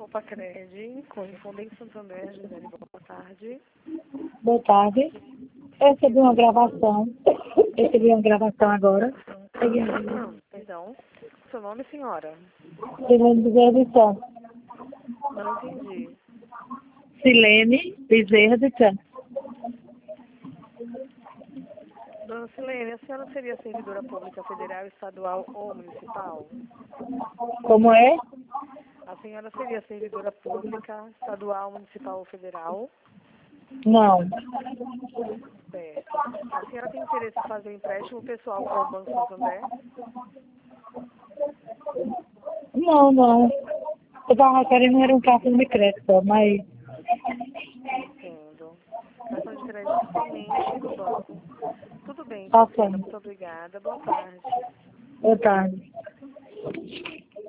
Pacred, correspondente Santander, Gisele, boa tarde. Boa tarde. Eu recebi uma gravação agora. Perdão. Seu nome, senhora? Silene Bezerra de Santos. Não entendi. Silene Bezerra de Santos. Dona Silene, a senhora seria servidora pública federal, estadual ou municipal? Como é? A senhora seria servidora pública, estadual, municipal ou federal? Não. Certo. A senhora tem interesse em fazer empréstimo pessoal com o Banco Santander? Não. Eu estava querendo era um cartão de crédito, mas Entendo. Cartão de crédito somente do banco. Tudo bem, tá Dona Silene, certo. muito obrigada. Boa tarde. Boa tarde.